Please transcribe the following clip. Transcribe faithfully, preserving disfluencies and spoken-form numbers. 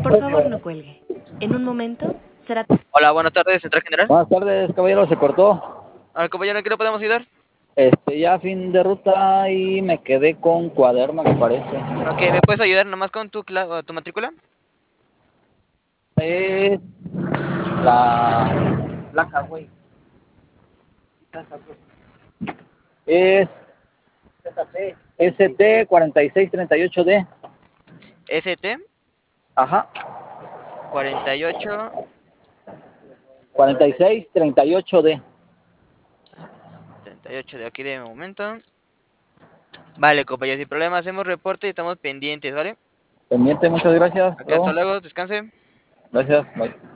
Por favor, no cuelgue. En un momento será... Hola, buenas tardes, Central General. Buenas tardes, caballero, se cortó. Al compañero, ¿en qué le podemos ayudar? Este, ya fin de ruta y me quedé con cuaderno, me parece. Ok, ¿me puedes ayudar nomás con tu, cla- tu matrícula? Es la placa, güey. Es S T cuarenta y seis treinta y ocho D. S T Ajá. cuarenta y ocho cuarenta y seis treinta y ocho D. treinta y ocho de aquí de momento. Vale, compañero, sin problema, hacemos reporte y estamos pendientes, ¿vale? Pendiente, muchas gracias. Ok, hasta Bro. luego, descanse. Gracias, bye.